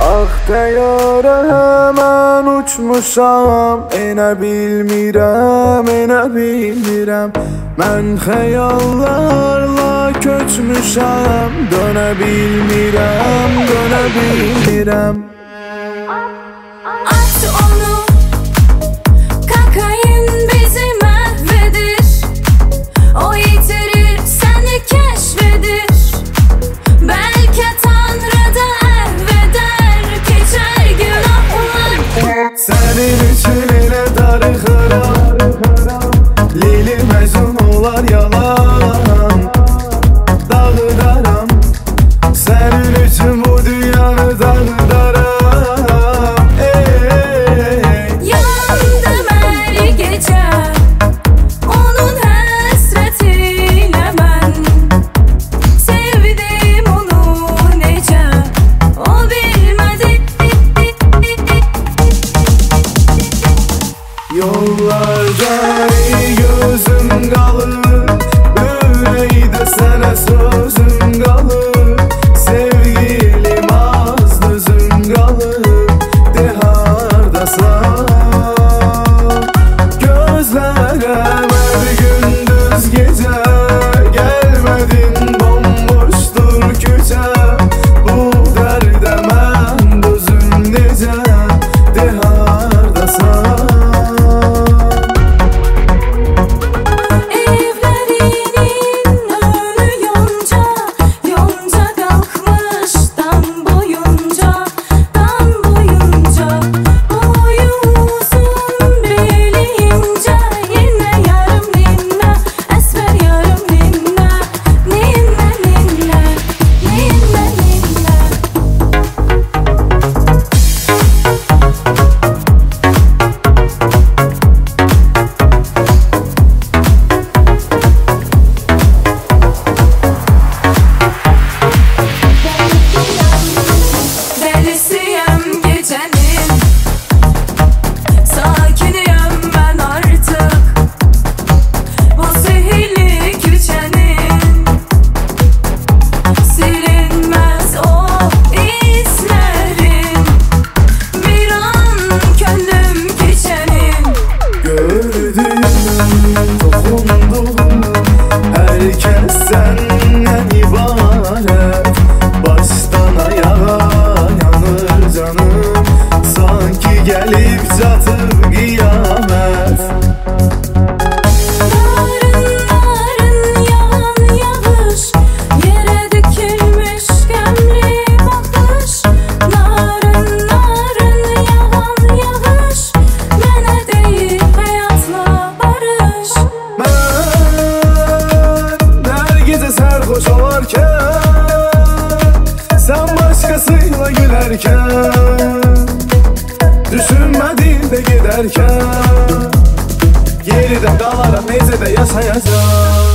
Ah teyare hemen uçmuşam, ene bilmirəm. Mən xəyallarla köçmüşəm, dönə bilmirəm. At onu, kokain bizi mahvedir. O yitirir, seni keşfedir. Belki Tanrı da ehveder, geçer günahlar. Senin için elə darıxıram, Leyli Məcnun olar yalan. Dağıdaram, senin için bu dünyanı dağıdaram. Yandım her gece, onun hasretiyle ben. Sevdim onu nece, o bilmedi. Yollarda gözüm qalır, ürəkdə sənə sözüm qalır. Sevgilim az düzüm qalır, de hardasan. Gözlərəm hər gündüz gecə, gəlmədin bomboşdur küçə. Bu dərdə mən dözüm necə, de hardasan. Herkes senden ibaret, baştan ayağa yanır canım. Sanki gelip çatır kıyamet. Narın yağan yağış, yere dikilmiş gemli bakış. Narın yağan yağış, mənə deyir hayatla barış. Sarhoş olarken, sen başkasıyla gülerken, düşünmedin de giderken, geride kalarak neyse de yaşayacağım.